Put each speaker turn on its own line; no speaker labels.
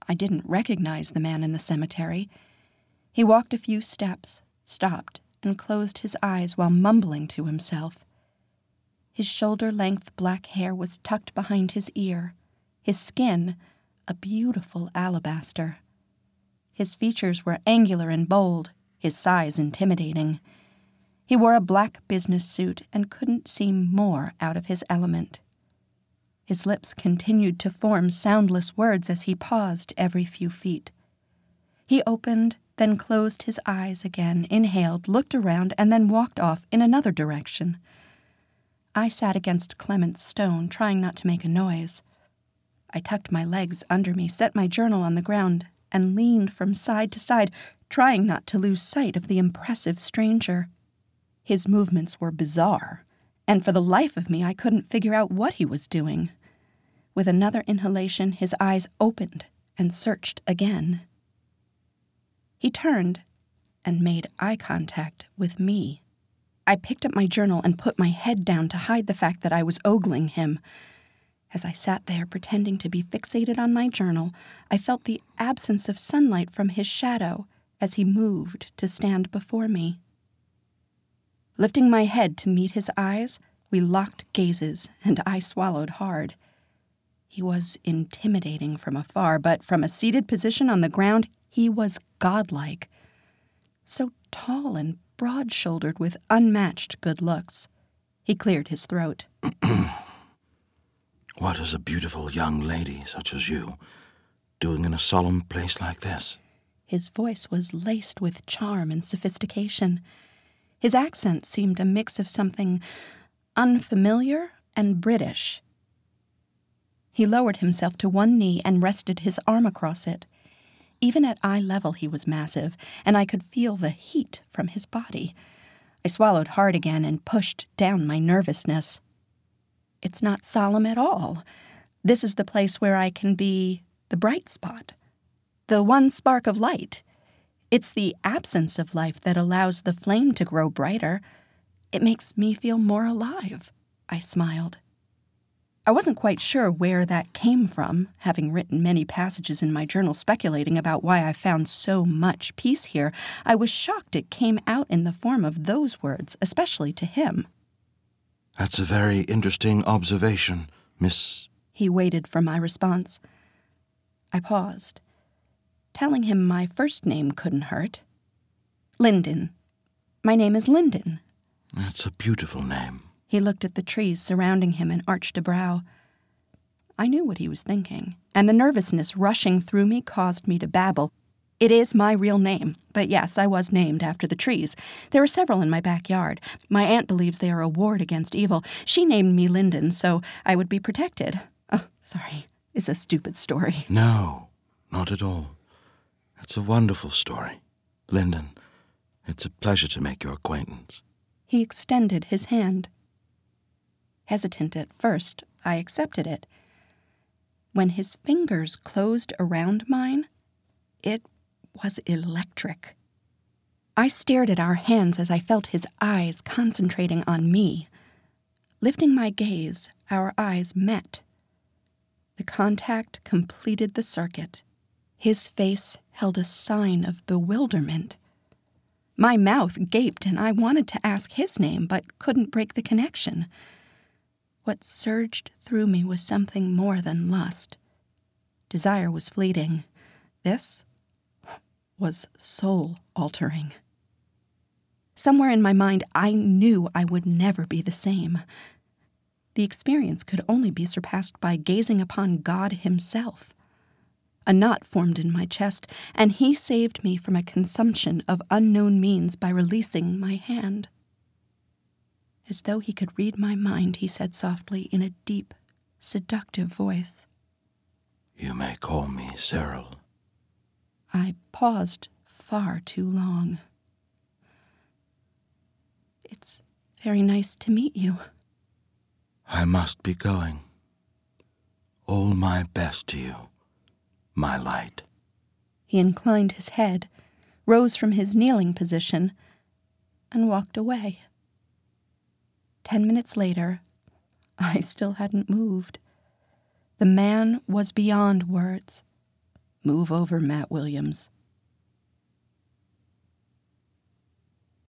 I didn't recognize the man in the cemetery. He walked a few steps, stopped, and closed his eyes while mumbling to himself. His shoulder-length black hair was tucked behind his ear, his skin a beautiful alabaster. His features were angular and bold, his size intimidating. He wore a black business suit and couldn't seem more out of his element. His lips continued to form soundless words as he paused every few feet. He opened, then closed his eyes again, inhaled, looked around, and then walked off in another direction. I sat against Clement's stone, trying not to make a noise. I tucked my legs under me, set my journal on the ground, and leaned from side to side, trying not to lose sight of the impressive stranger. His movements were bizarre, and for the life of me I couldn't figure out what he was doing. With another inhalation, his eyes opened and searched again. He turned and made eye contact with me. I picked up my journal and put my head down to hide the fact that I was ogling him. As I sat there pretending to be fixated on my journal, I felt the absence of sunlight from his shadow as he moved to stand before me. Lifting my head to meet his eyes, we locked gazes, and I swallowed hard. He was intimidating from afar, but from a seated position on the ground, he was godlike. So tall and broad-shouldered with unmatched good looks. He cleared his throat.
What is a beautiful young lady such as you doing in a solemn place like this?
His voice was laced with charm and sophistication. His accent seemed a mix of something unfamiliar and British. He lowered himself to one knee and rested his arm across it. Even at eye level he was massive, and I could feel the heat from his body. I swallowed hard again and pushed down my nervousness. It's not solemn at all. This is the place where I can be the bright spot, the one spark of light. It's the absence of life that allows the flame to grow brighter. It makes me feel more alive, I smiled. I wasn't quite sure where that came from, having written many passages in my journal speculating about why I found so much peace here. I was shocked it came out in the form of those words, especially to him.
That's a very interesting observation, Miss...
He waited for my response. I paused. Telling him my first name couldn't hurt. Linden. My name is Linden.
That's a beautiful name.
He looked at the trees surrounding him and arched a brow. I knew what he was thinking, and the nervousness rushing through me caused me to babble. It is my real name, but yes, I was named after the trees. There are several in my backyard. My aunt believes they are a ward against evil. She named me Linden so I would be protected. Oh, sorry. It's a stupid story.
No, not at all. It's a wonderful story. Linden, it's a pleasure to make your acquaintance.
He extended his hand. Hesitant at first, I accepted it. When his fingers closed around mine, it was electric. I stared at our hands as I felt his eyes concentrating on me. Lifting my gaze, our eyes met. The contact completed the circuit. His face held a sign of bewilderment. My mouth gaped and I wanted to ask his name, but couldn't break the connection. What surged through me was something more than lust. Desire was fleeting. This was soul-altering. Somewhere in my mind, I knew I would never be the same. The experience could only be surpassed by gazing upon God himself. A knot formed in my chest, and he saved me from a consumption of unknown means by releasing my hand. As though he could read my mind, he said softly in a deep, seductive voice.
You may call me Cyril.
I paused far too long. It's very nice to meet you.
I must be going. All my best to you, my light.
He inclined his head, rose from his kneeling position, and walked away. 10 minutes later, I still hadn't moved. The man was beyond words, Move over, Matt Williams.